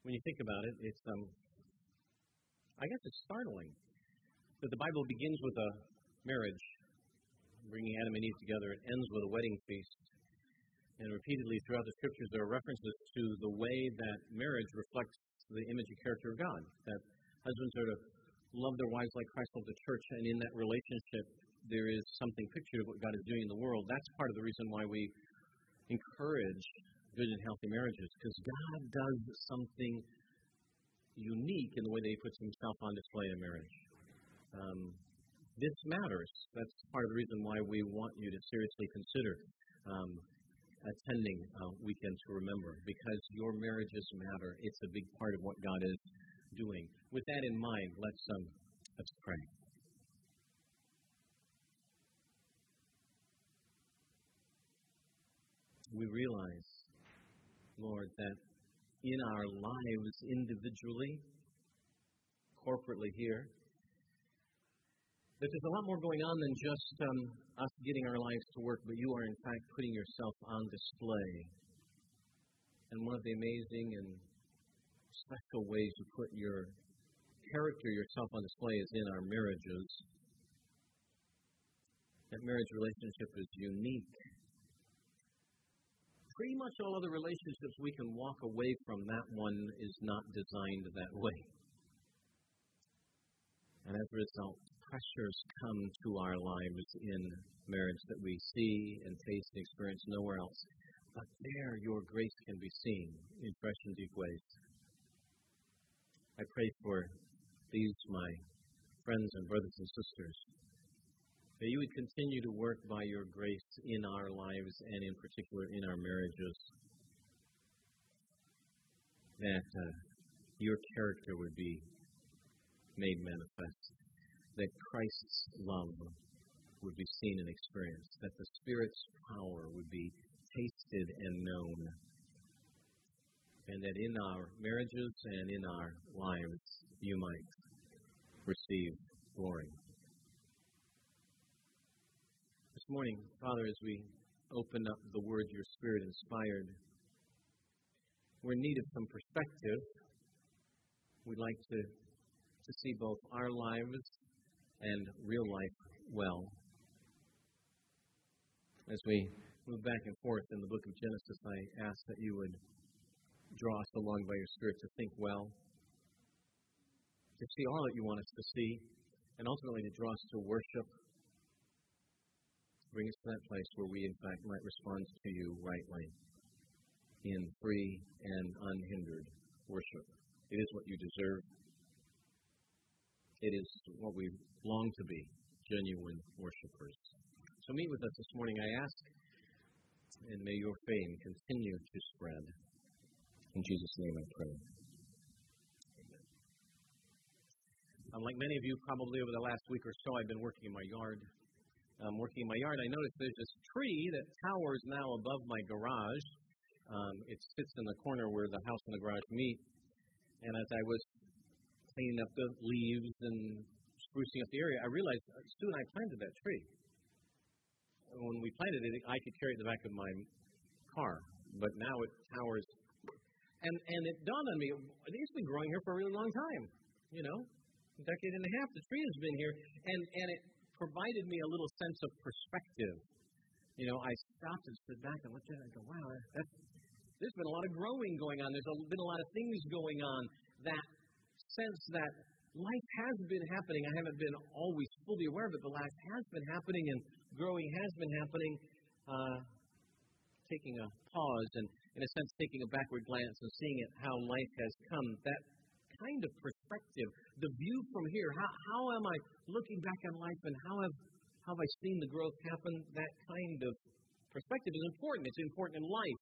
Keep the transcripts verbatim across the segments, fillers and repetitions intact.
When you think about it, it's, um, I guess it's startling that the Bible begins with a marriage, bringing Adam and Eve together. It ends with a wedding feast. And repeatedly throughout the Scriptures, there are references to the way that marriage reflects the image and character of God, that husbands are to love their wives like Christ loved the church, and in that relationship, there is something pictured of what God is doing in the world. That's part of the reason why we encourage good and healthy marriages, because God does something unique in the way that He puts Himself on display in marriage. Um, this matters. That's part of the reason why we want you to seriously consider um, attending a weekend to remember, because your marriages matter. It's a big part of what God is doing. With that in mind, let's um, let's pray. We realize, Lord, that in our lives individually, corporately here, that there's a lot more going on than just um, us getting our lives to work, but you are in fact putting yourself on display. And one of the amazing and special ways you put your character, yourself on display is in our marriages. That marriage relationship is unique. Pretty much all other relationships we can walk away from, that one is not designed that way. And as a result, pressures come to our lives in marriage that we see and taste and experience nowhere else. But there, your grace can be seen in fresh and deep ways. I pray for these, my friends and brothers and sisters, that you would continue to work by your grace in our lives and in particular in our marriages. That uh, your character would be made manifest. That Christ's love would be seen and experienced. That the Spirit's power would be tasted and known. And that in our marriages and in our lives, you might receive glory. This morning, Father, as we open up the Word your Spirit inspired, we're in need of some perspective. We'd like to, to see both our lives and real life well. As we move back and forth in the book of Genesis, I ask that you would draw us along by your Spirit to think well, to see all that you want us to see, and ultimately to draw us to worship. Bring us to that place where we, in fact, might respond to you rightly in free and unhindered worship. It is what you deserve. It is what we long to be, genuine worshipers. So meet with us this morning, I ask, and may your fame continue to spread. In Jesus' name I pray. Amen. Um, like many of you, probably over the last week or so, I've been working in my yard. Um, working in my yard, I noticed there's this tree that towers now above my garage. Um, it sits in the corner where the house and the garage meet. And as I was cleaning up the leaves and sprucing up the area, I realized Stu and I planted that tree. When we planted it, I could carry it in the back of my car, but now it towers. And and it dawned on me, it has been growing here for a really long time. You know, a decade and a half, the tree has been here, and and it provided me a little sense of perspective. You know, I stopped and stood back and looked at it and go, wow, that's, there's been a lot of growing going on. There's a, been a lot of things going on. That sense that life has been happening. I haven't been always fully aware of it, but life has been happening and growing has been happening. Uh, taking a pause and, in a sense, taking a backward glance and seeing it, how life has come. That kind of perspective, the view from here, how, how am I looking back on life and how have, how have I seen the growth happen? That kind of perspective is important. It's important in life.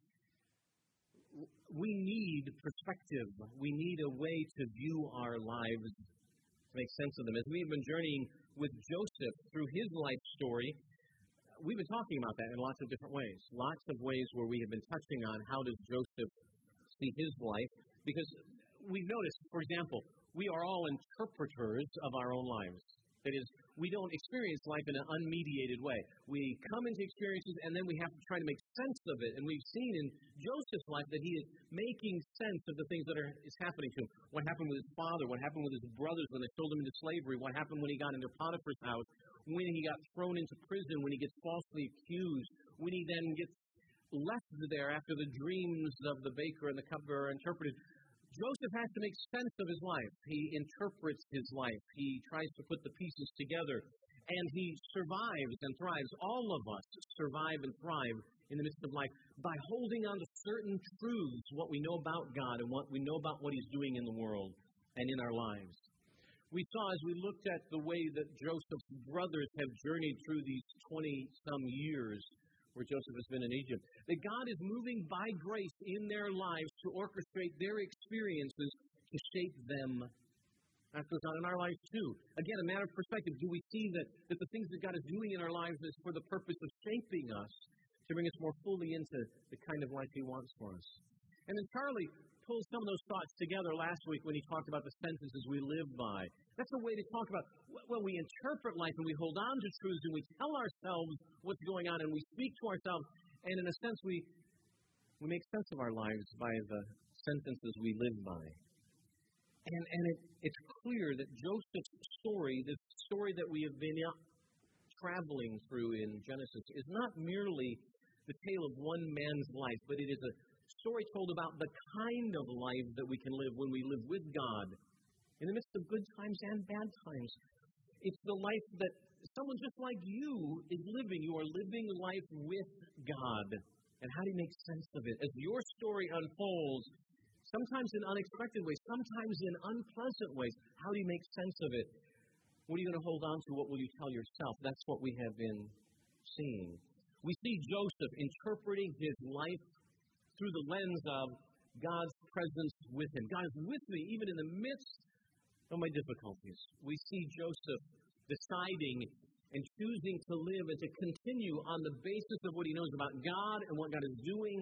We need perspective. We need a way to view our lives, to make sense of them. As we've been journeying with Joseph through his life story, we've been talking about that in lots of different ways. Lots of ways where we have been touching on how does Joseph see his life. Because we've noticed, for example, we are all interpreters of our own lives. That is, we don't experience life in an unmediated way. We come into experiences, and then we have to try to make sense of it. And we've seen in Joseph's life that he is making sense of the things that are is happening to him. What happened with his father, what happened with his brothers when they sold him into slavery, what happened when he got into Potiphar's house, when he got thrown into prison, when he gets falsely accused, when he then gets left there after the dreams of the baker and the cupbearer are interpreted. Joseph has to make sense of his life. He interprets his life. He tries to put the pieces together. And he survives and thrives. All of us survive and thrive in the midst of life by holding on to certain truths, what we know about God and what we know about what he's doing in the world and in our lives. We saw as we looked at the way that Joseph's brothers have journeyed through these twenty-some years where Joseph has been in Egypt, that God is moving by grace in their lives to orchestrate their experiences to shape them. That goes on in our lives too. Again, a matter of perspective. Do we see that, that the things that God is doing in our lives is for the purpose of shaping us to bring us more fully into the kind of life he wants for us? And then Charlie pulled some of those thoughts together last week when he talked about the sentences we live by. That's a way to talk about when we interpret life and we hold on to truths and we tell ourselves what's going on and we speak to ourselves, and in a sense we we make sense of our lives by the sentences we live by. And and it, it's clear that Joseph's story, this story that we have been traveling through in Genesis, is not merely the tale of one man's life, but it is a story told about the kind of life that we can live when we live with God in the midst of good times and bad times. It's the life that someone just like you is living. You are living life with God. And how do you make sense of it? As your story unfolds, sometimes in unexpected ways, sometimes in unpleasant ways, how do you make sense of it? What are you going to hold on to? What will you tell yourself? That's what we have been seeing. We see Joseph interpreting his life through the lens of God's presence with him. God is with me even in the midst of my difficulties. We see Joseph deciding and choosing to live and to continue on the basis of what he knows about God and what God is doing,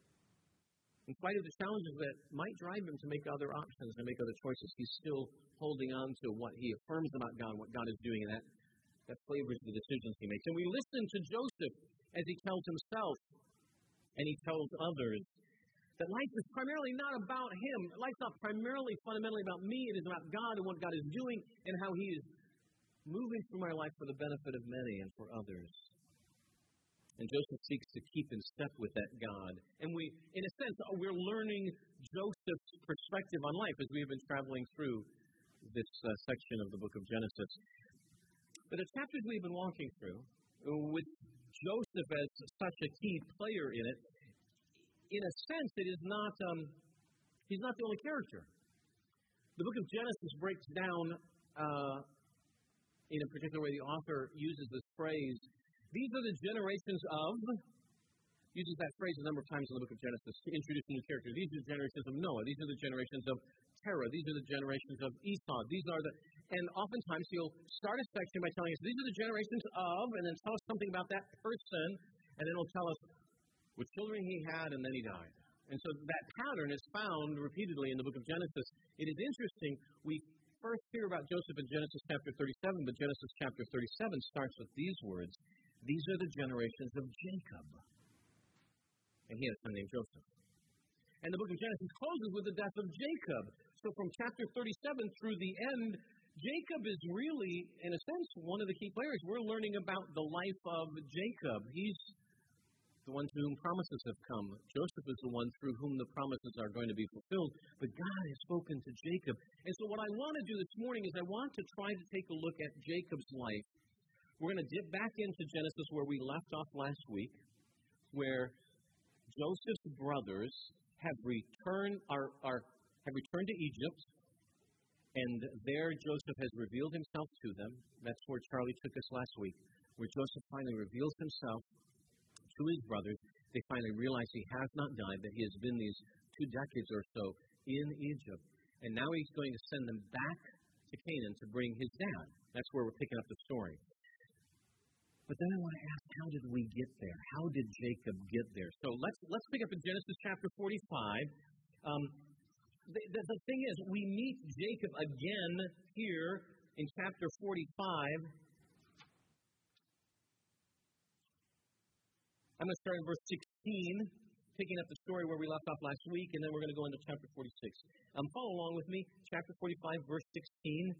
in spite of the challenges that might drive him to make other options and make other choices. He's still holding on to what he affirms about God and what God is doing, and that, that flavors the decisions he makes. And we listen to Joseph as he tells himself and he tells others that life is primarily not about him. Life's not primarily, fundamentally about me. It is about God and what God is doing and how he is moving through my life for the benefit of many and for others. And Joseph seeks to keep in step with that God. And we, in a sense, we're learning Joseph's perspective on life as we have been traveling through this uh, section of the book of Genesis. But the chapters we've been walking through, with Joseph as such a key player in it, in a sense, it is not, um, he's not the only character. The book of Genesis breaks down, uh, in a particular way, the author uses this phrase, these are the generations of, uses that phrase a number of times in the book of Genesis to introduce new characters. These are the generations of Noah. These are the generations of Terah. These are the generations of Esau. These are the, and oftentimes he'll start a section by telling us, these are the generations of, and then tell us something about that person, and then he'll tell us what children he had, and then he died. And so that pattern is found repeatedly in the book of Genesis. It is interesting. We first hear about Joseph in Genesis chapter thirty-seven, but Genesis chapter thirty-seven starts with these words. These are the generations of Jacob. And he had a son named Joseph. And the book of Genesis closes with the death of Jacob. So from chapter thirty-seven through the end, Jacob is really, in a sense, one of the key players. We're learning about the life of Jacob. He's the one to whom promises have come. Joseph is the one through whom the promises are going to be fulfilled. But God has spoken to Jacob. And so what I want to do this morning is I want to try to take a look at Jacob's life. We're going to dip back into Genesis where we left off last week, where Joseph's brothers have returned are, are have returned to Egypt, and there Joseph has revealed himself to them. That's where Charlie took us last week, where Joseph finally reveals himself to his brothers. They finally realize he has not died, that he has been these two decades or so in Egypt. And now he's going to send them back to Canaan to bring his dad. That's where we're picking up the story. But then I want to ask, how did we get there? How did Jacob get there? So let's let's pick up in Genesis chapter forty-five. Um, the, the, the thing is, we meet Jacob again here in chapter forty-five I'm going to start in verse sixteen, picking up the story where we left off last week, and then we're going to go into chapter forty-six. Um, follow along with me. Chapter forty-five, verse sixteen.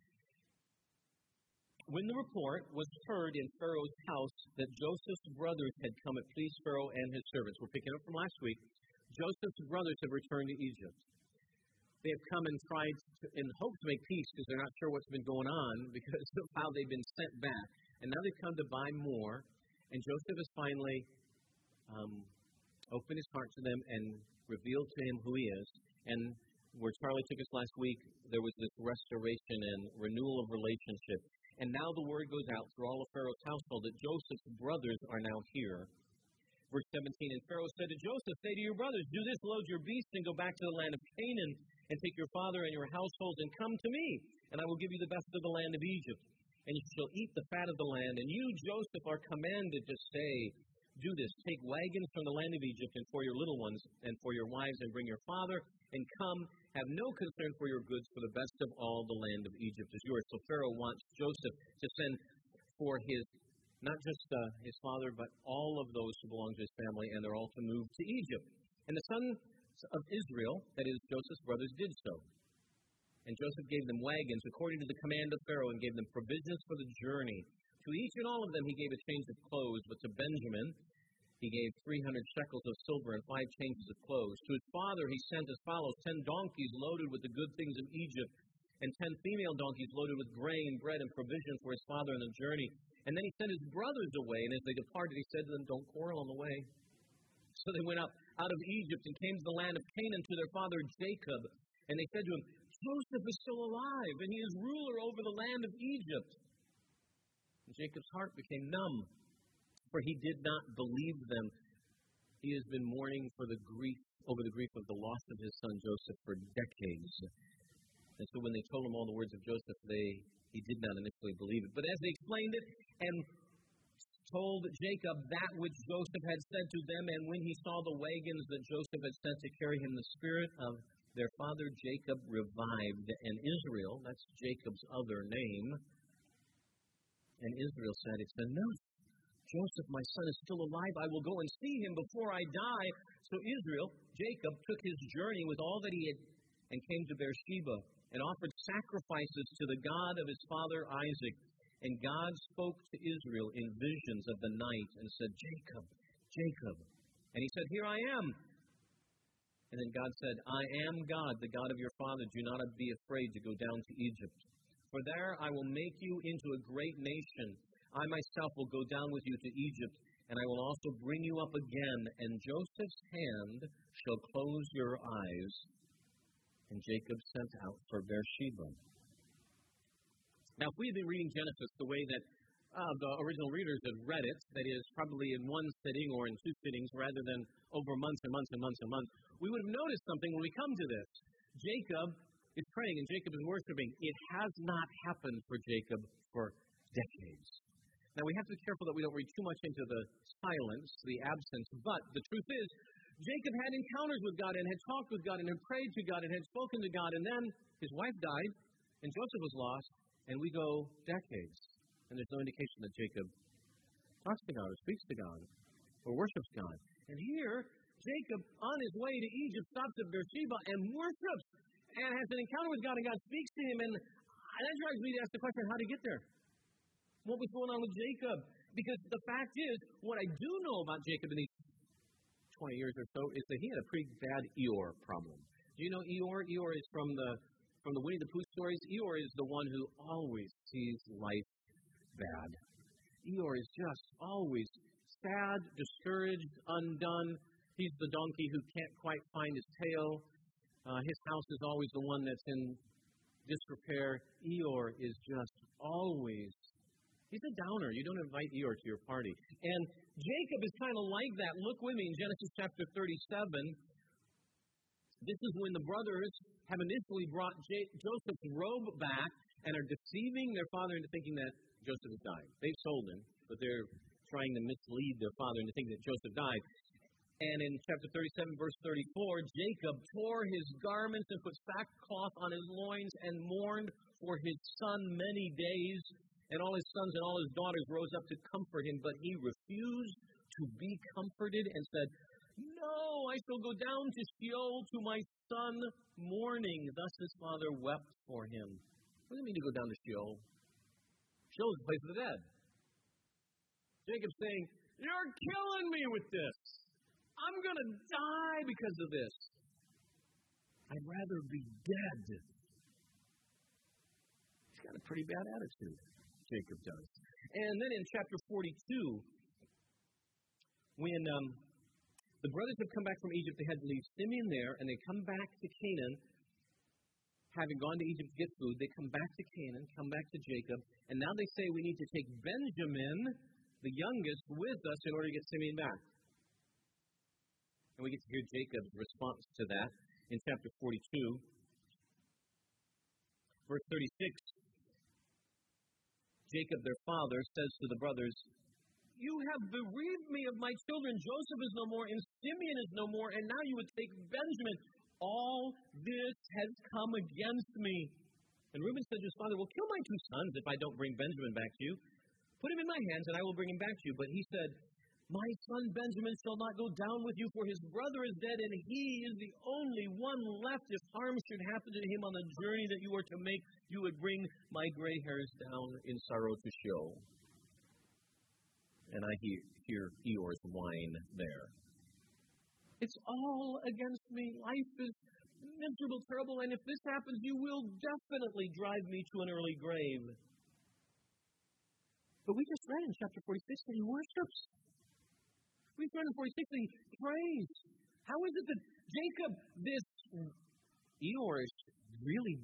When the report was heard in Pharaoh's house that Joseph's brothers had come, it pleased Pharaoh and his servants. We're picking up from last week. Joseph's brothers have returned to Egypt. They have come and tried to, in hope to make peace because they're not sure what's been going on because of how they've been sent back. And now they've come to buy more. And Joseph has finally um, opened his heart to them and revealed to him who he is. And where Charlie took us last week, there was this restoration and renewal of relationship. And now the word goes out through all of Pharaoh's household that Joseph's brothers are now here. Verse seventeen, and Pharaoh said to Joseph, say to your brothers, do this, load your beasts, and go back to the land of Canaan, and take your father and your households, and come to me, and I will give you the best of the land of Egypt. And you shall eat the fat of the land. And you, Joseph, are commanded to say, do this, take wagons from the land of Egypt, and for your little ones, and for your wives, and bring your father, and come, have no concern for your goods, for the best of all the land of Egypt is yours. So Pharaoh wants Joseph to send for his, not just uh, his father, but all of those who belong to his family, and they're all to move to Egypt. And the sons of Israel, that is, Joseph's brothers, did so. And Joseph gave them wagons according to the command of Pharaoh, and gave them provisions for the journey. To each and all of them he gave a change of clothes, but to Benjamin he gave three hundred shekels of silver and five changes of clothes. To his father he sent as follows, ten donkeys loaded with the good things of Egypt, and ten female donkeys loaded with grain, bread, and provision for his father on the journey. And then he sent his brothers away, and as they departed he said to them, don't quarrel on the way. So they went up out of Egypt and came to the land of Canaan to their father Jacob. And they said to him, Joseph is still alive, and he is ruler over the land of Egypt. And Jacob's heart became numb, for he did not believe them. He has been mourning for the grief, over the grief of the loss of his son Joseph for decades. And so when they told him all the words of Joseph, they he did not initially believe it. But as they explained it and told Jacob that which Joseph had said to them, and when he saw the wagons that Joseph had sent to carry him, the spirit of their father Jacob revived. And Israel, that's Jacob's other name, and Israel said, it's enough. Joseph, my son, is still alive. I will go and see him before I die. So Israel, Jacob, took his journey with all that he had and came to Beersheba and offered sacrifices to the God of his father Isaac. And God spoke to Israel in visions of the night and said, Jacob, Jacob. And he said, here I am. And then God said, I am God, the God of your father. Do not be afraid to go down to Egypt. For there I will make you into a great nation. I myself will go down with you to Egypt, and I will also bring you up again, and Joseph's hand shall close your eyes. And Jacob sent out for Beersheba. Now, if we had been reading Genesis the way that uh, the original readers have read it, that is, probably in one sitting or in two sittings rather than over months and months and months and months, we would have noticed something when we come to this. Jacob is praying and Jacob is worshiping. It has not happened for Jacob for decades. Now, we have to be careful that we don't read too much into the silence, the absence, but the truth is, Jacob had encounters with God and had talked with God and had prayed to God and had spoken to God, and then his wife died and Joseph was lost, and we go decades, and there's no indication that Jacob talks to God or speaks to God or worships God. And here, Jacob, on his way to Egypt, stops at Beersheba and worships and has an encounter with God, and God speaks to him, and that drives me to ask the question, how did he get there? What was going on with Jacob? Because the fact is, what I do know about Jacob in these twenty years or so is that he had a pretty bad Eeyore problem. Do you know Eeyore? Eeyore is from the from the Winnie the Pooh stories. Eeyore is the one who always sees life bad. Eeyore is just always sad, discouraged, undone. He's the donkey who can't quite find his tail. Uh, his house is always the one that's in disrepair. Eeyore is just always... He's a downer. You don't invite Eeyore to your party. And Jacob is kind of like that. Look with me in Genesis chapter thirty-seven. This is when the brothers have initially brought J- Joseph's robe back and are deceiving their father into thinking that Joseph has died. They've sold him, but they're trying to mislead their father into thinking that Joseph died. And in chapter thirty-seven, verse thirty-four, Jacob tore his garments and put sackcloth on his loins and mourned for his son many days. And all his sons and all his daughters rose up to comfort him, but he refused to be comforted and said, "No, I shall go down to Sheol to my son mourning." Thus his father wept for him. What does it mean to go down to Sheol? Sheol is the place of the dead. Jacob's saying, "You're killing me with this. I'm going to die because of this. I'd rather be dead." He's got a pretty bad attitude, Jacob does. And then in chapter forty-two, when um, the brothers have come back from Egypt, they had to leave Simeon there, and they come back to Canaan, having gone to Egypt to get food. They come back to Canaan, come back to Jacob, and now they say we need to take Benjamin, the youngest, with us in order to get Simeon back. And we get to hear Jacob's response to that in chapter forty-two, verse thirty-six. Jacob, their father, says to the brothers, "You have bereaved me of my children. Joseph is no more, and Simeon is no more, and now you would take Benjamin. All this has come against me." And Reuben said to his father, "Well, kill my two sons if I don't bring Benjamin back to you. Put him in my hands, and I will bring him back to you." But he said, "My son Benjamin shall not go down with you, for his brother is dead, and he is the only one left. If harm should happen to him on the journey that you are to make, you would bring my gray hairs down in sorrow to Sheol." And I hear, hear Eeyore's whine there. It's all against me. Life is miserable, terrible, and if this happens, you will definitely drive me to an early grave. But we just read in chapter forty-six that he worships. We read in forty-six that he prays. How is it that Jacob, this Eeyore-ish, really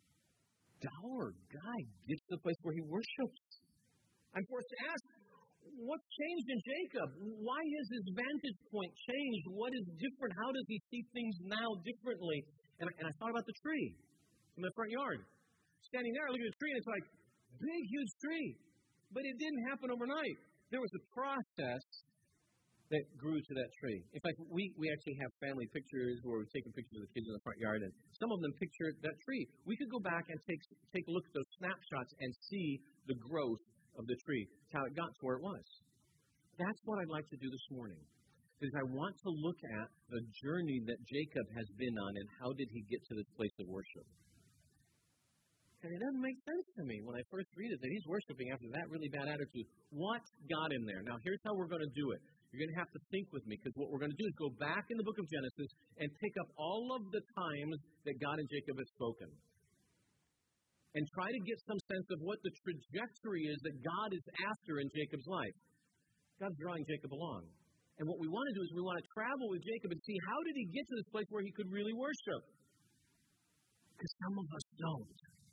dour guy, gets to the place where he worships? I'm forced to ask, what's changed in Jacob? Why has his vantage point changed? What is different? How does he see things now differently? And I, and I thought about the tree in the front yard. Standing there, I look at the tree, and it's like, big, huge tree. But it didn't happen overnight. There was a process that grew to that tree. In fact, we, we actually have family pictures where we've taken pictures of the kids in the front yard, and some of them picture that tree. We could go back and take, take a look at those snapshots and see the growth of the tree, how it got to where it was. That's what I'd like to do this morning, because I want to look at the journey that Jacob has been on and how did he get to this place of worship. And it doesn't make sense to me when I first read it that he's worshiping after that really bad attitude. What got him there? Now, here's how we're going to do it. You're going to have to think with me, because what we're going to do is go back in the book of Genesis and pick up all of the times that God and Jacob have spoken, and try to get some sense of what the trajectory is that God is after in Jacob's life. God's drawing Jacob along. And what we want to do is we want to travel with Jacob and see how did he get to this place where he could really worship. Because some of us don't.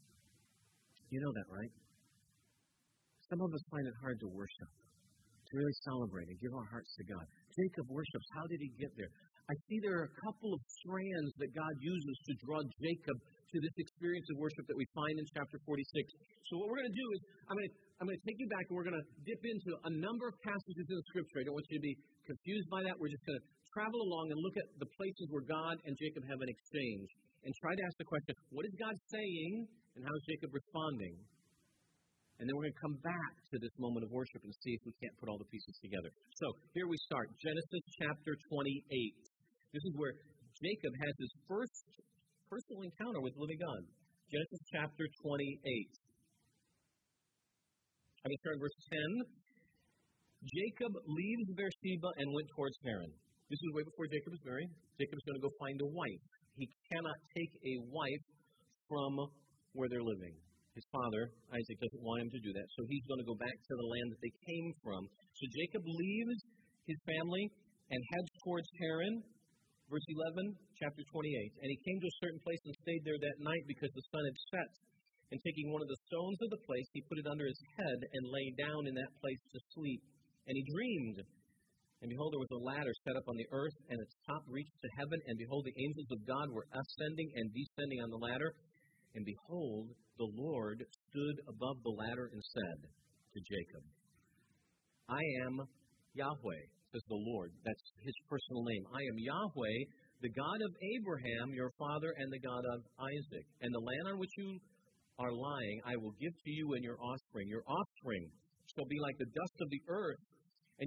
You know that, right? Some of us find it hard to worship, to really celebrate and give our hearts to God. Jacob worships. How did he get there? I see there are a couple of strands that God uses to draw Jacob to this experience of worship that we find in chapter forty-six. So what we're going to do is I'm going to, I'm going to take you back, and we're going to dip into a number of passages in the Scripture. I don't want you to be confused by that. We're just going to travel along and look at the places where God and Jacob have an exchange and try to ask the question, what is God saying and how is Jacob responding? And then we're going to come back to this moment of worship and see if we can't put all the pieces together. So here we start, Genesis chapter twenty-eight. This is where Jacob has his first personal encounter with the living God. Genesis chapter twenty-eight. I'm going to start in verse ten. Jacob leaves Beersheba and went towards Haran. This is way before Jacob is married. Jacob is going to go find a wife. He cannot take a wife from where they're living. His father, Isaac, doesn't want him to do that, so he's going to go back to the land that they came from. So Jacob leaves his family and heads towards Haran. Verse eleven, chapter twenty-eight. And he came to a certain place and stayed there that night because the sun had set. And taking one of the stones of the place, he put it under his head and lay down in that place to sleep. And he dreamed. And behold, there was a ladder set up on the earth, and its top reached to heaven. And behold, the angels of God were ascending and descending on the ladder. And behold, the Lord stood above the ladder and said to Jacob, I am Yahweh, says the Lord. That's his personal name. I am Yahweh, the God of Abraham, your father, and the God of Isaac. And the land on which you are lying, I will give to you and your offspring. Your offspring shall be like the dust of the earth, and you shall spread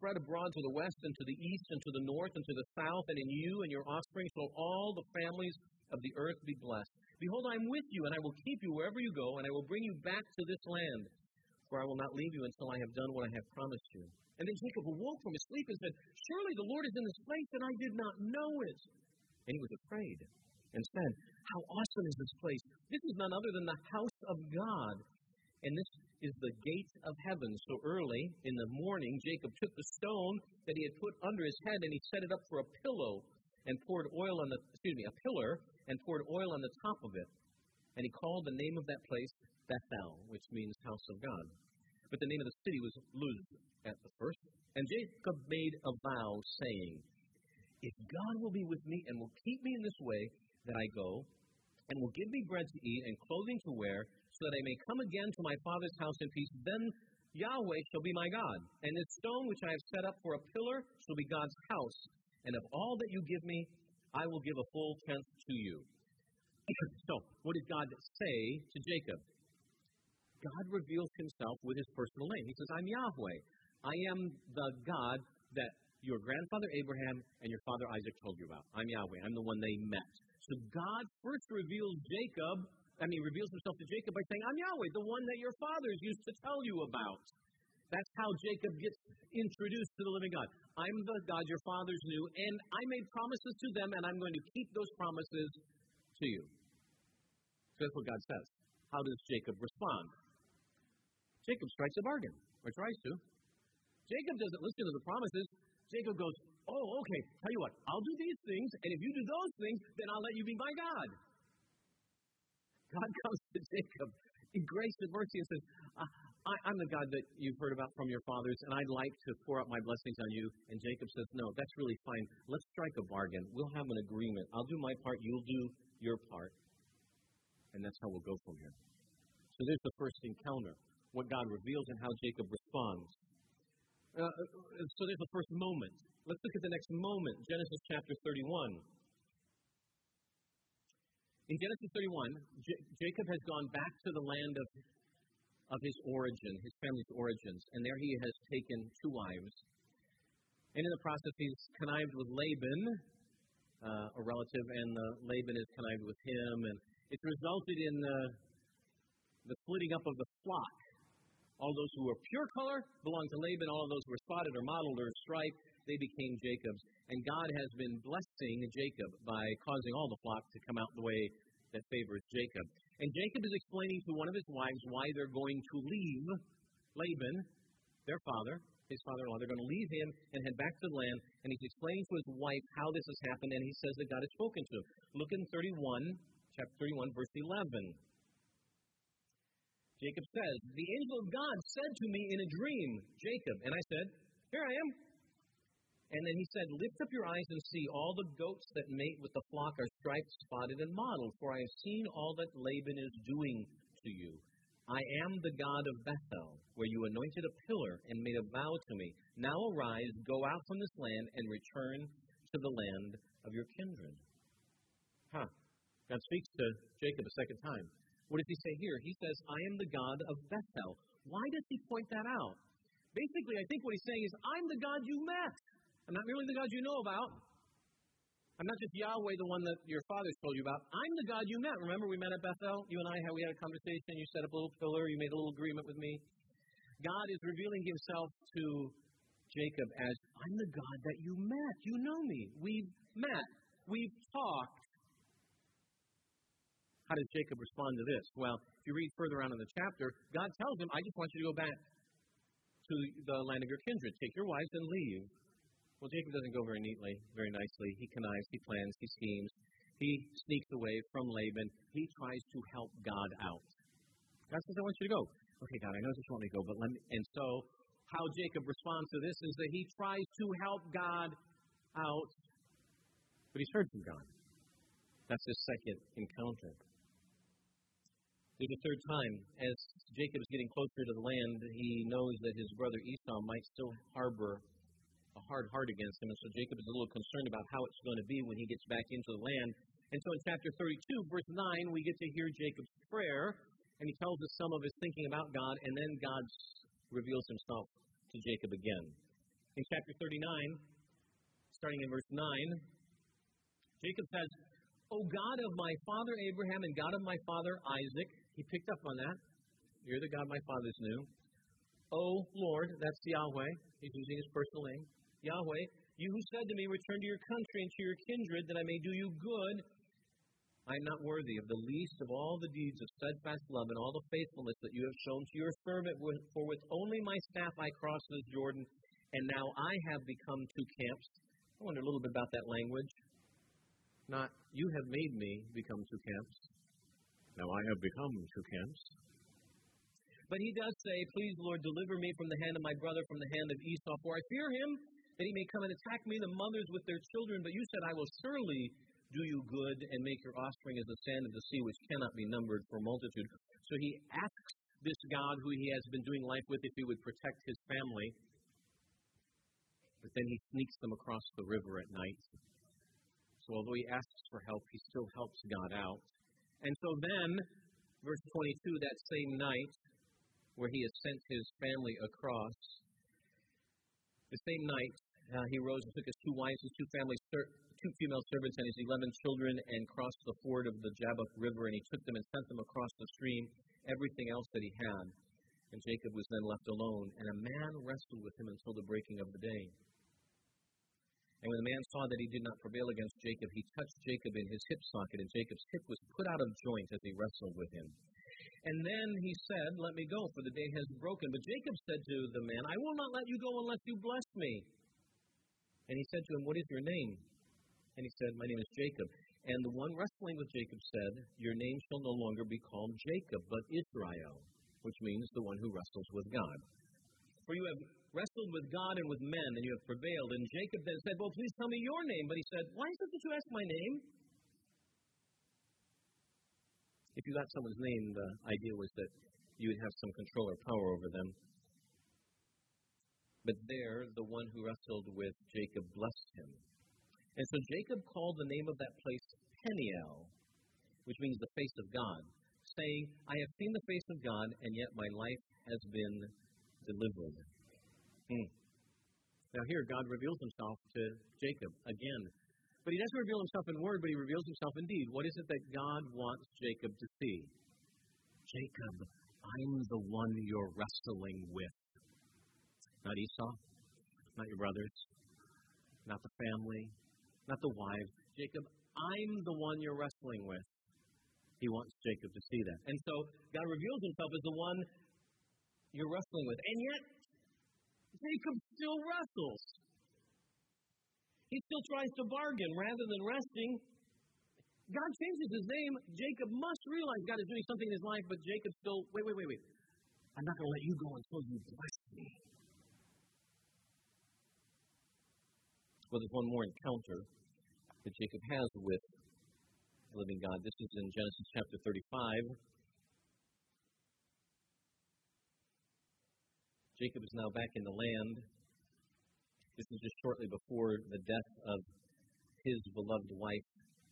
spread abroad to the west and to the east and to the north and to the south, and in you and your offspring shall all the families of the earth be blessed. Behold, I am with you, and I will keep you wherever you go, and I will bring you back to this land, for I will not leave you until I have done what I have promised you. And then Jacob awoke from his sleep and said, Surely the Lord is in this place, and I did not know it. And he was afraid and said, How awesome is this place? This is none other than the house of God, and this is the gate of heaven. So early in the morning, Jacob took the stone that he had put under his head, and he set it up for a pillow, and poured oil on the, excuse me, a pillar, and poured oil on the top of it. And he called the name of that place Bethel, which means house of God. But the name of the city was Luz at the first. And Jacob made a vow, saying, If God will be with me and will keep me in this way that I go, and will give me bread to eat and clothing to wear, so that I may come again to my father's house in peace, then Yahweh shall be my God. And this stone which I have set up for a pillar shall be God's house. And of all that you give me, I will give a full tenth to you. So, what did God say to Jacob? God reveals himself with his personal name. He says, I'm Yahweh. I am the God that your grandfather Abraham and your father Isaac told you about. I'm Yahweh. I'm the one they met. So God first reveals Jacob, I mean, reveals himself to Jacob by saying, I'm Yahweh, the one that your fathers used to tell you about. That's how Jacob gets introduced to the living God. I'm the God your fathers knew, and I made promises to them, and I'm going to keep those promises to you. So that's what God says. How does Jacob respond? Jacob strikes a bargain, or tries to. Jacob doesn't listen to the promises. Jacob goes, oh, okay, tell you what, I'll do these things, and if you do those things, then I'll let you be my God. God comes to Jacob in grace and mercy and says, I, I'm the God that you've heard about from your fathers, and I'd like to pour out my blessings on you. And Jacob says, no, that's really fine. Let's strike a bargain. We'll have an agreement. I'll do my part. You'll do your part. And that's how we'll go from here. So there's the first encounter, what God reveals and how Jacob responds. Uh, so there's the first moment. Let's look at the next moment, Genesis chapter thirty-one. In Genesis thirty-one, J- Jacob has gone back to the land of, of his origin, his family's origins, and there he has taken two wives. And in the process, he's connived with Laban, uh, a relative, and uh, Laban has connived with him, and it's resulted in the, the splitting up of the flock. All those who were pure color belonged to Laban. All of those who were spotted or mottled or striped, they became Jacob's. And God has been blessing Jacob by causing all the flock to come out the way that favors Jacob. And Jacob is explaining to one of his wives why they're going to leave Laban, their father, his father-in-law. They're going to leave him and head back to the land. And he's explaining to his wife how this has happened, and he says that God has spoken to him. Look in thirty-one, chapter thirty-one, verse eleven. Jacob says, the angel of God said to me in a dream, Jacob. And I said, here I am. And then he said, lift up your eyes and see, all the goats that mate with the flock are striped, spotted, and mottled, for I have seen all that Laban is doing to you. I am the God of Bethel, where you anointed a pillar and made a vow to me. Now arise, go out from this land, and return to the land of your kindred. Huh. God speaks to Jacob a second time. What does he say here? He says, I am the God of Bethel. Why does he point that out? Basically, I think what he's saying is, I'm the God you met. I'm not merely the God you know about. I'm not just Yahweh, the one that your fathers told you about. I'm the God you met. Remember we met at Bethel? You and I, how we had a conversation. You set up a little pillar. You made a little agreement with me. God is revealing himself to Jacob as, I'm the God that you met. You know me. We've met. We've talked. How does Jacob respond to this? Well, if you read further on in the chapter, God tells him, I just want you to go back to the land of your kindred. Take your wives and leave. Well, Jacob doesn't go very neatly, very nicely. He connives, he plans, he schemes. He sneaks away from Laban. He tries to help God out. God says, I want you to go. Okay, God, I know that you want me to go, but let me. And so how Jacob responds to this is that he tries to help God out, but he's heard from God. That's his second encounter. There's a third time. As Jacob is getting closer to the land, he knows that his brother Esau might still harbor a hard heart against him. And so Jacob is a little concerned about how it's going to be when he gets back into the land. And so in chapter thirty-two, verse nine, we get to hear Jacob's prayer. And he tells us some of his thinking about God. And then God reveals himself to Jacob again. In chapter thirty-nine, starting in verse nine, Jacob says, O God of my father Abraham and God of my father Isaac, he picked up on that. You're the God my fathers knew. O Lord, that's Yahweh. He's using his personal name. Yahweh, you who said to me, return to your country and to your kindred, that I may do you good. I am not worthy of the least of all the deeds of steadfast love and all the faithfulness that you have shown to your servant, for with only my staff I crossed this Jordan, and now I have become two camps. I wonder a little bit about that language. Not, you have made me become two camps. Now I have become two camps. But he does say, please, Lord, deliver me from the hand of my brother, from the hand of Esau, for I fear him, that he may come and attack me, the mothers with their children. But you said, I will surely do you good and make your offspring as the sand of the sea, which cannot be numbered for multitude. So he asks this God who he has been doing life with if he would protect his family. But then he sneaks them across the river at night. So although he asks for help, he still helps God out. And so then, verse twenty-two, that same night, where he has sent his family across, the same night, uh, he rose and took his two wives, his two family, two female servants, and his eleven children, and crossed the ford of the Jabbok River, and he took them and sent them across the stream, everything else that he had. And Jacob was then left alone, and a man wrestled with him until the breaking of the day. And when the man saw that he did not prevail against Jacob, he touched Jacob in his hip socket, and Jacob's hip was put out of joint as he wrestled with him. And then he said, let me go, for the day has broken. But Jacob said to the man, I will not let you go unless you bless me. And he said to him, what is your name? And he said, my name is Jacob. And the one wrestling with Jacob said, your name shall no longer be called Jacob, but Israel, which means the one who wrestles with God. For you have wrestled with God and with men, and you have prevailed. And Jacob then said, well, please tell me your name. But he said, why is it that you ask my name? If you got someone's name, the idea was that you would have some control or power over them. But there, the one who wrestled with Jacob blessed him. And so Jacob called the name of that place Peniel, which means the face of God, saying, I have seen the face of God, and yet my life has been delivered. Hmm. Now here, God reveals himself to Jacob again. But he doesn't reveal himself in word, but he reveals himself in deed. What is it that God wants Jacob to see? Jacob, I'm the one you're wrestling with. Not Esau, not your brothers, not the family, not the wives. Jacob, I'm the one you're wrestling with. He wants Jacob to see that. And so God reveals himself as the one you're wrestling with. And yet, Jacob still wrestles. He still tries to bargain rather than resting. God changes his name. Jacob must realize God is doing something in his life, but Jacob still, wait, wait, wait, wait. I'm not going to let you go until you bless me. Well, there's one more encounter that Jacob has with the living God. This is in Genesis chapter thirty-five. Jacob is now back in the land. This is just shortly before the death of his beloved wife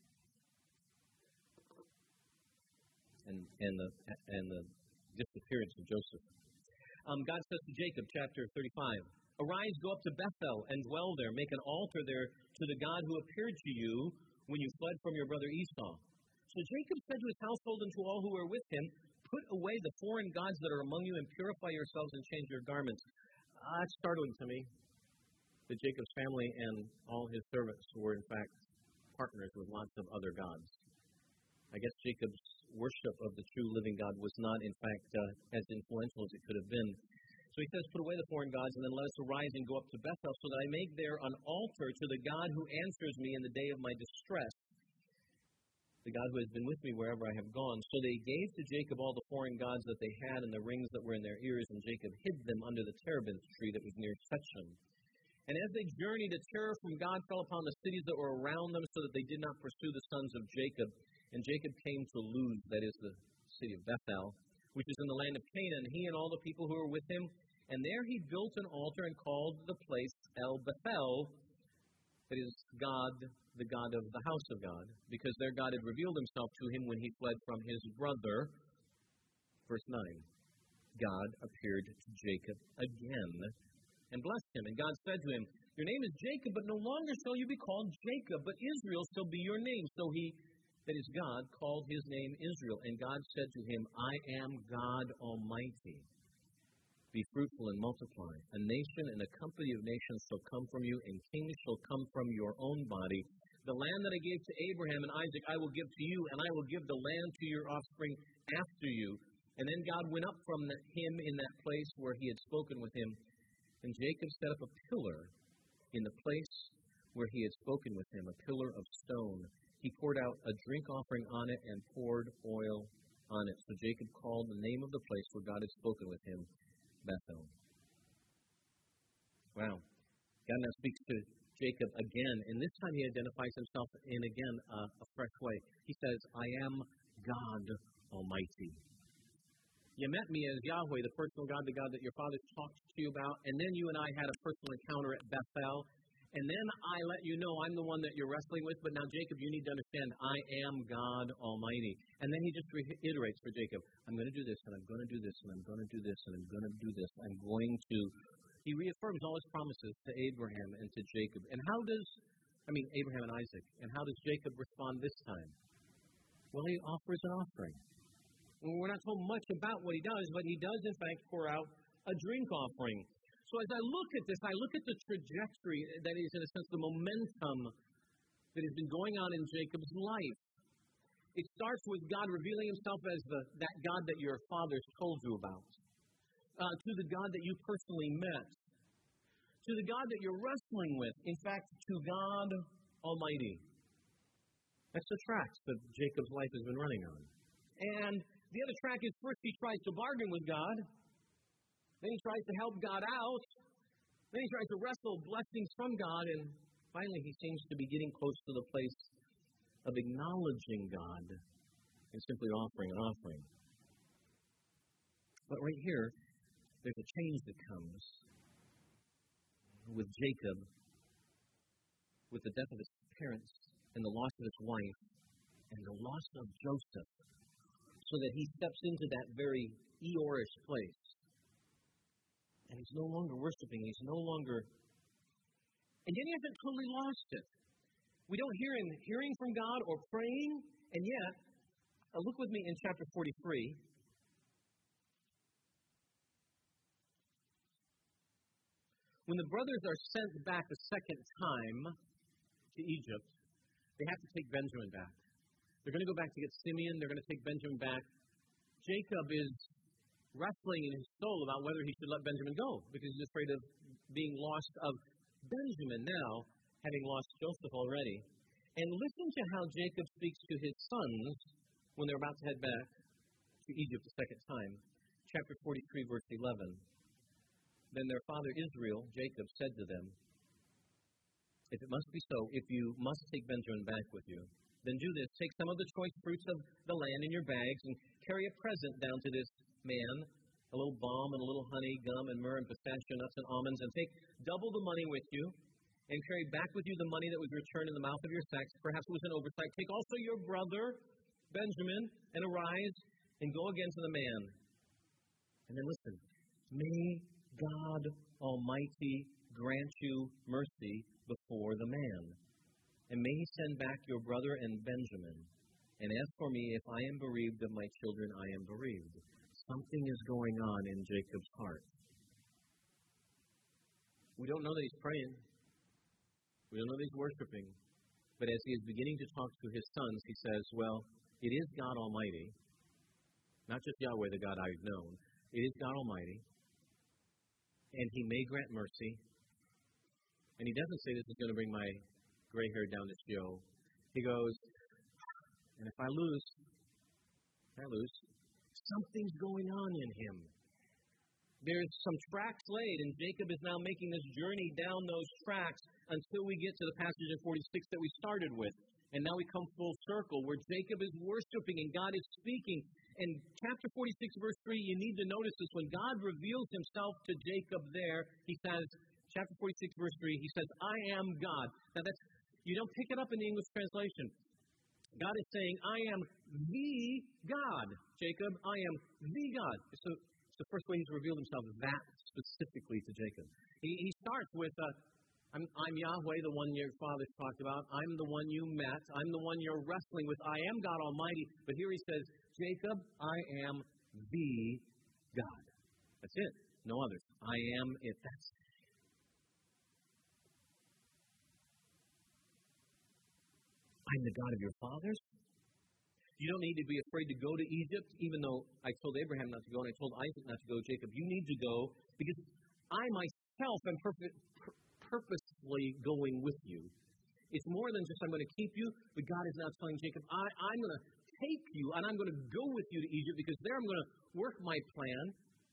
and, and, the, and the disappearance of Joseph. Um, God says to Jacob, chapter thirty-five, arise, go up to Bethel and dwell there. Make an altar there to the God who appeared to you when you fled from your brother Esau. So Jacob said to his household and to all who were with him, put away the foreign gods that are among you and purify yourselves and change your garments. Uh, that's startling to me that Jacob's family and all his servants were, in fact, partners with lots of other gods. I guess Jacob's worship of the true living God was not, in fact, uh, as influential as it could have been. So he says, put away the foreign gods, and then let us arise and go up to Bethel, so that I make there an altar to the God who answers me in the day of my distress, the God who has been with me wherever I have gone. So they gave to Jacob all the foreign gods that they had and the rings that were in their ears, and Jacob hid them under the terebinth tree that was near Shechem. And as they journeyed, a terror from God fell upon the cities that were around them, so that they did not pursue the sons of Jacob. And Jacob came to Luz, that is the city of Bethel, which is in the land of Canaan, he and all the people who were with him. And there he built an altar and called the place El Bethel, that is God, the God of the house of God, because there God had revealed himself to him when he fled from his brother. Verse nine, God appeared to Jacob again and blessed him. And God said to him, your name is Jacob, but no longer shall you be called Jacob, but Israel shall be your name. So he, that is God, called his name Israel. And God said to him, I am God Almighty. Be fruitful and multiply. A nation and a company of nations shall come from you, and kings shall come from your own body. The land that I gave to Abraham and Isaac I will give to you, and I will give the land to your offspring after you. And then God went up from the, him in that place where he had spoken with him. And Jacob set up a pillar in the place where he had spoken with him, a pillar of stone. He poured out a drink offering on it and poured oil on it. So Jacob called the name of the place where God had spoken with him Bethel. Wow. God now speaks to Jacob again, and this time he identifies himself in, again, uh, a fresh way. He says, I am God Almighty. You met me as Yahweh, the personal God, the God that your fathers talked to you about, and then you and I had a personal encounter at Bethel, and then I let you know I'm the one that you're wrestling with, but now, Jacob, you need to understand, I am God Almighty. And then he just reiterates for Jacob, I'm going to do this, and I'm going to do this, and I'm going to do this, and I'm going to do this. I'm going to... He reaffirms all his promises to Abraham and to Jacob. And how does, I mean, Abraham and Isaac, and how does Jacob respond this time? Well, he offers an offering. And we're not told much about what he does, but he does, in fact, pour out a drink offering. So as I look at this, I look at the trajectory, that is, in a sense, the momentum that has been going on in Jacob's life. It starts with God revealing himself as the, that God that your fathers told you about, uh, to the God that you personally met, to the God that you're wrestling with, in fact, to God Almighty. That's the tracks that Jacob's life has been running on. And the other track is, first he tries to bargain with God. Then he tries to help God out. Then he tries to wrestle blessings from God. And finally, he seems to be getting close to the place of acknowledging God and simply offering an offering. But right here, there's a change that comes with Jacob, with the death of his parents and the loss of his wife and the loss of Joseph, so that he steps into that very Eeyore-ish place. And he's no longer worshiping. He's no longer... And yet he hasn't totally lost it. We don't hear him hearing from God or praying. And yet, uh, look with me in chapter forty-three. When the brothers are sent back a second time to Egypt, they have to take Benjamin back. They're going to go back to get Simeon. They're going to take Benjamin back. Jacob is wrestling in his soul about whether he should let Benjamin go, because he's afraid of being lost of Benjamin now, having lost Joseph already. And listen to how Jacob speaks to his sons when they're about to head back to Egypt the second time. Chapter forty-three, verse eleven. Then their father Israel, Jacob, said to them, if it must be so, if you must take Benjamin back with you, then do this. Take some of the choice fruits of the land in your bags and carry a present down to this man, a little balm and a little honey, gum and myrrh and pistachio nuts and almonds, and take double the money with you, and carry back with you the money that was returned in the mouth of your sacks. Perhaps it was an oversight. Take also your brother, Benjamin, and arise and go again to the man. And then listen, may God Almighty grant you mercy before the man. And may he send back your brother and Benjamin. And as for me, if I am bereaved of my children, I am bereaved. Something is going on in Jacob's heart. We don't know that he's praying. We don't know that he's worshiping. But as he is beginning to talk to his sons, he says, well, it is God Almighty. Not just Yahweh, the God I've known. It is God Almighty. And he may grant mercy. And he doesn't say this is going to bring my gray hair down to show. He goes, and if I lose, I lose. Something's going on in him. There's some tracks laid, and Jacob is now making this journey down those tracks until we get to the passage in forty-six that we started with. And now we come full circle where Jacob is worshiping and God is speaking. In chapter forty-six, verse three, you need to notice this. When God reveals himself to Jacob there, he says, chapter forty-six, verse three, he says, I am God. Now that's, you don't pick it up in the English translation. God is saying, I am the God. Jacob, I am the God. So it's the first way he's revealed himself that specifically to Jacob. He, he starts with, uh, I'm, I'm Yahweh, the one your fathers talked about. I'm the one you met. I'm the one you're wrestling with. I am God Almighty. But here he says, Jacob, I am the God. That's it. No others. I am it. That's I'm the God of your fathers. You don't need to be afraid to go to Egypt, even though I told Abraham not to go and I told Isaac not to go. Jacob, you need to go because I myself am perfect, pur- purposely going with you. It's more than just I'm going to keep you, but God is now telling Jacob, I, I'm going to take you and I'm going to go with you to Egypt because there I'm going to work my plan.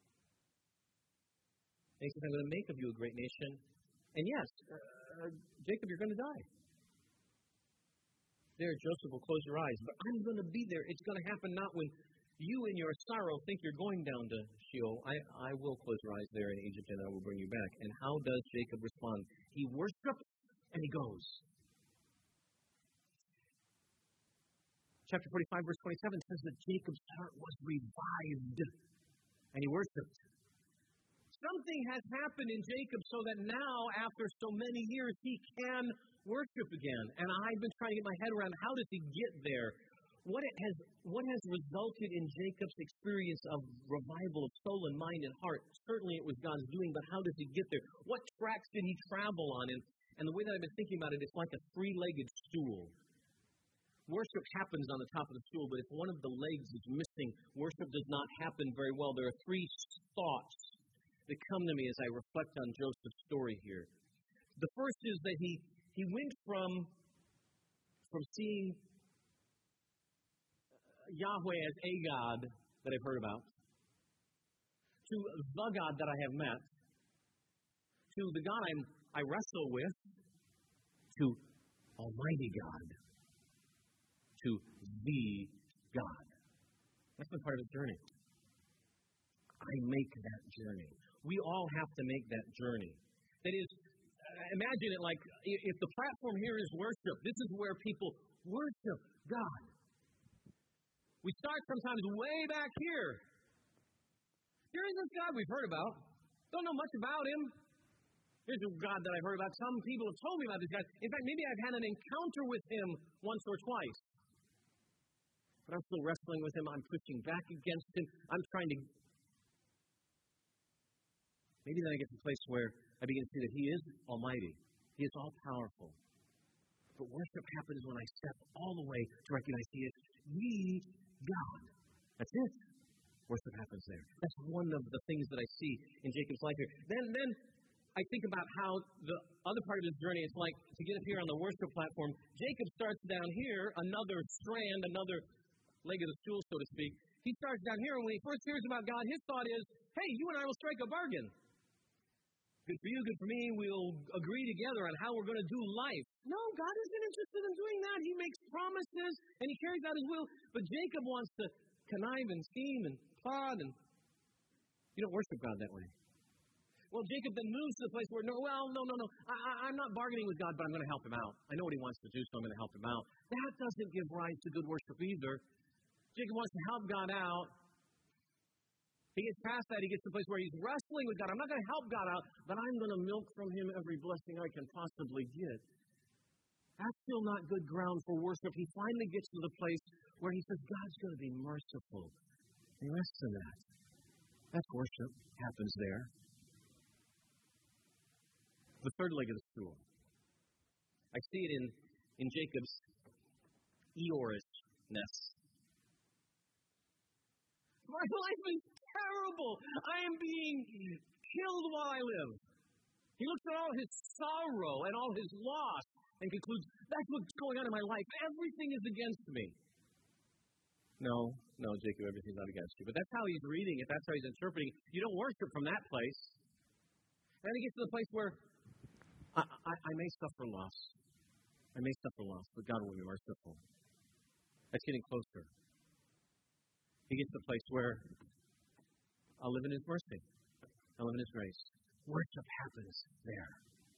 And he says, I'm going to make of you a great nation. And yes, uh, Jacob, you're going to die. There, Joseph will close your eyes, but I'm going to be there. It's going to happen not when you in your sorrow think you're going down to Sheol. I, I will close your eyes there in Egypt and I will bring you back. And how does Jacob respond? He worships and he goes. Chapter forty-five, verse twenty-seven says that Jacob's heart was revived and he worshipped. Something has happened in Jacob so that now, after so many years, he can worship again. And I've been trying to get my head around how does he get there? What it has what has resulted in Jacob's experience of revival of soul and mind and heart? Certainly it was God's doing, but how does he get there? What tracks did he travel on? And, and the way that I've been thinking about it, it's like a three-legged stool. Worship happens on the top of the stool, but if one of the legs is missing, worship does not happen very well. There are three thoughts that come to me as I reflect on Joseph's story here. The first is that he He went from, from seeing Yahweh as a God that I've heard about, to the God that I have met, to the God I'm, I wrestle with, to Almighty God, to the God. That's been part of the journey. I make that journey. We all have to make that journey. That is, imagine it like if the platform here is worship, this is where people worship God. We start sometimes way back here. Here is this God we've heard about. Don't know much about him. Here's a God that I've heard about. Some people have told me about this God. In fact, maybe I've had an encounter with him once or twice. But I'm still wrestling with him. I'm pushing back against him. I'm trying to... Maybe then I get to a place where I begin to see that he is almighty. He is all-powerful. But worship happens when I step all the way to recognize he is the God. That's it. Worship happens there. That's one of the things that I see in Jacob's life here. Then, then I think about how the other part of his journey is like to get up here on the worship platform. Jacob starts down here, another strand, another leg of the stool, so to speak. He starts down here, and when he first hears about God, his thought is, hey, you and I will strike a bargain. Good for you, good for me. We'll agree together on how we're going to do life. No, God isn't interested in doing that. He makes promises, and he carries out his will. But Jacob wants to connive and scheme and plot, and you don't worship God that way. Well, Jacob then moves to the place where, no, well, no, no, no. I, I, I'm not bargaining with God, but I'm going to help him out. I know what he wants to do, so I'm going to help him out. That doesn't give rise to good worship either. Jacob wants to help God out. He gets past that. He gets to the place where he's wrestling with God. I'm not going to help God out, but I'm going to milk from him every blessing I can possibly get. That's still not good ground for worship. He finally gets to the place where he says, God's going to be merciful. He rests in that. That's worship. Happens there. The third leg of the stool. I see it in, in Jacob's Eorishness. My life is terrible. I am being killed while I live. He looks at all his sorrow and all his loss and concludes, that's what's going on in my life. Everything is against me. No, no, Jacob, everything's not against you. But that's how he's reading it. That's how he's interpreting it. You don't worship from that place. Then he gets to the place where I, I, I may suffer loss. I may suffer loss, but God will be merciful. That's getting closer. He gets to the place where I'll live in his mercy. I'll live in his grace. Worship happens there.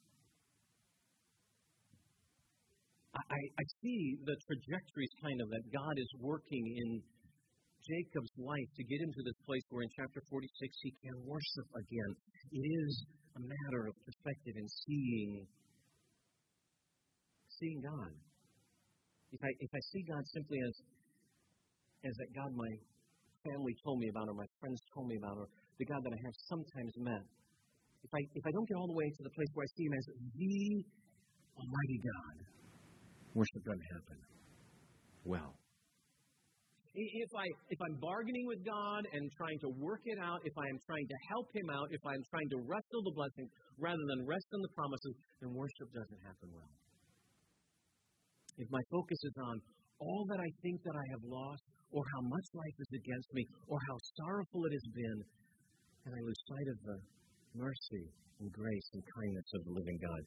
I, I see the trajectories kind of that God is working in Jacob's life to get him to this place where in chapter forty-six he can worship again. It is a matter of perspective and seeing, seeing God. If I if I see God simply as as that God my family told me about, or my friends told me about, or the God that I have sometimes met, if I if I don't get all the way to the place where I see Him as the Almighty God, worship doesn't happen well. If, I, if I'm bargaining with God and trying to work it out, if I am trying to help Him out, if I'm trying to wrestle the blessings rather than rest on the promises, then worship doesn't happen well. If my focus is on all that I think that I have lost, or how much life is against me, or how sorrowful it has been, and I lose sight of the mercy and grace and kindness of the living God,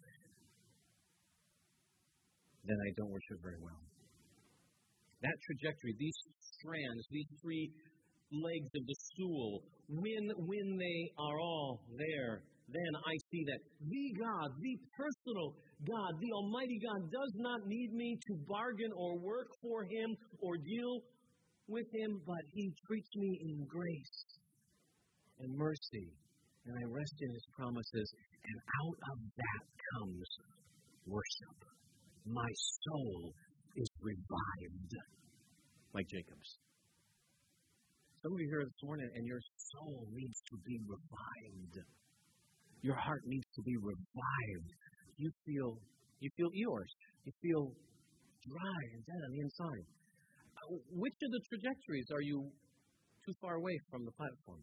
then I don't worship very well. That trajectory, these strands, these three legs of the stool, when, when they are all there, then I see that the God, the personal God, the Almighty God does not need me to bargain or work for Him or deal with Him, but He treats me in grace and mercy, and I rest in His promises, and out of that comes worship. My soul is revived, like Jacob's. Some of you here this morning, and your soul needs to be revived. Your heart needs to be revived. You feel, you feel yours. You feel dry and dead on the inside. Which of the trajectories are you too far away from the platform?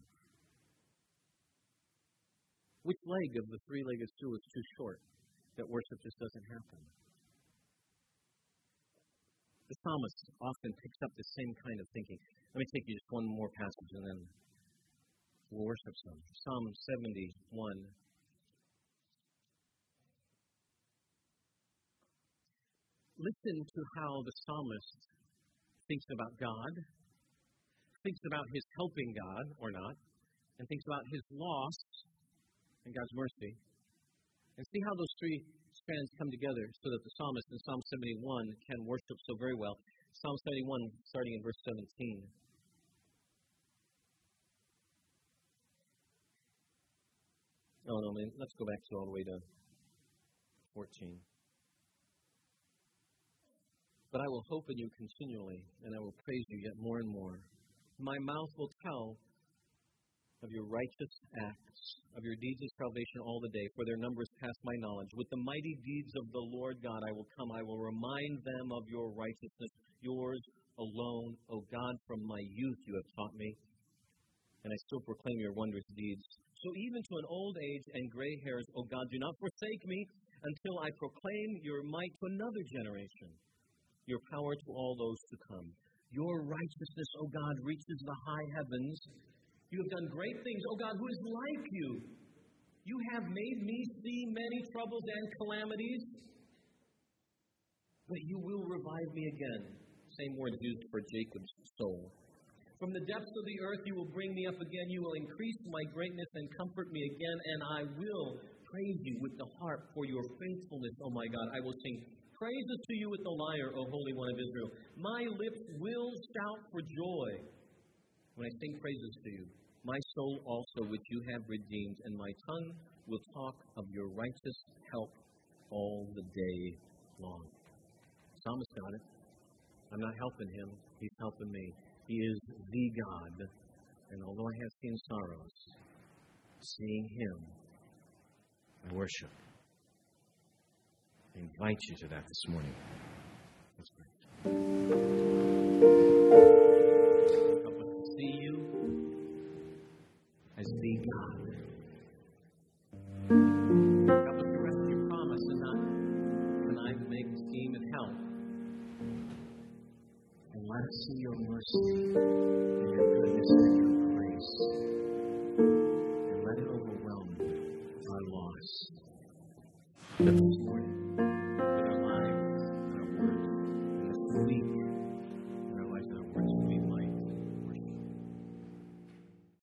Which leg of the three-legged stool is too short that worship just doesn't happen? The psalmist often picks up the same kind of thinking. Let me take you just one more passage and then we'll worship some. Psalm seventy-one. Listen to how the psalmist thinks about God, thinks about His helping God, or not, and thinks about His loss and God's mercy. And see how those three strands come together so that the psalmist in Psalm seventy-one can worship so very well. Psalm seventy-one, starting in verse seventeen. Oh, no, man, let's go back to all the way to fourteen. But I will hope in you continually, and I will praise you yet more and more. My mouth will tell of your righteous acts, of your deeds of salvation all the day, for their numbers pass my knowledge. With the mighty deeds of the Lord God I will come. I will remind them of your righteousness, yours alone. O God, from my youth you have taught me, and I still proclaim your wondrous deeds. So even to an old age and gray hairs, O God, do not forsake me until I proclaim your might to another generation, your power to all those to come. Your righteousness, O God, reaches the high heavens. You have done great things, O God, who is like you? You have made me see many troubles and calamities, but you will revive me again. Same word used for Jacob's soul. From the depths of the earth you will bring me up again. You will increase my greatness and comfort me again, and I will praise you with the harp for your faithfulness, O my God. I will sing praises to you with the lyre, O Holy One of Israel. My lips will shout for joy when I sing praises to you. My soul also, which you have redeemed, and my tongue will talk of your righteous help all the day long. Psalmist got it. I'm not helping him. He's helping me. He is the God. And although I have seen sorrows, seeing Him, I worship. I invite you to that this morning. Let's pray. Help us to see you as the God. Help us to rest in your promise and not connive, make, scheme, and help. And let us see your mercy and your goodness and your grace.